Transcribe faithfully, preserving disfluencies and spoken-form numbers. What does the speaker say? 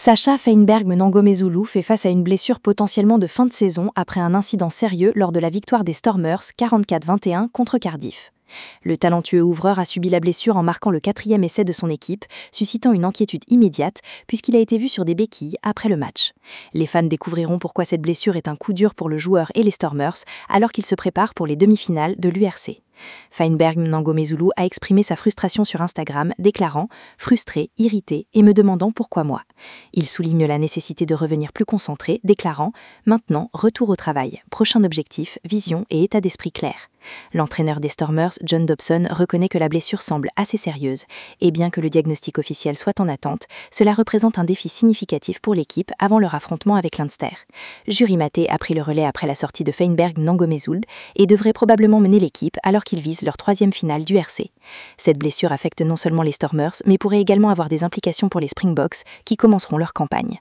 Sacha Feinberg-Mnangagwa fait face à une blessure potentiellement de fin de saison après un incident sérieux lors de la victoire des Stormers quarante-quatre vingt et un contre Cardiff. Le talentueux ouvreur a subi la blessure en marquant le quatrième essai de son équipe, suscitant une inquiétude immédiate puisqu'il a été vu sur des béquilles après le match. Les fans découvriront pourquoi cette blessure est un coup dur pour le joueur et les Stormers alors qu'il se prépare pour les demi-finales de l'U R C. Feinberg-Mnangagwa a exprimé sa frustration sur Instagram, déclarant « frustré, irrité et me demandant pourquoi moi ». Il souligne la nécessité de revenir plus concentré, déclarant « Maintenant, retour au travail, prochain objectif, vision et état d'esprit clair ». L'entraîneur des Stormers, John Dobson, reconnaît que la blessure semble assez sérieuse, et bien que le diagnostic officiel soit en attente, cela représente un défi significatif pour l'équipe avant leur affrontement avec Leinster. Juri Mate a pris le relais après la sortie de Feinberg-Mnangagwa et devrait probablement mener l'équipe alors qu'ils visent leur troisième finale d'U R C. Cette blessure affecte non seulement les Stormers, mais pourrait également avoir des implications pour les Springboks qui commenceront leur campagne.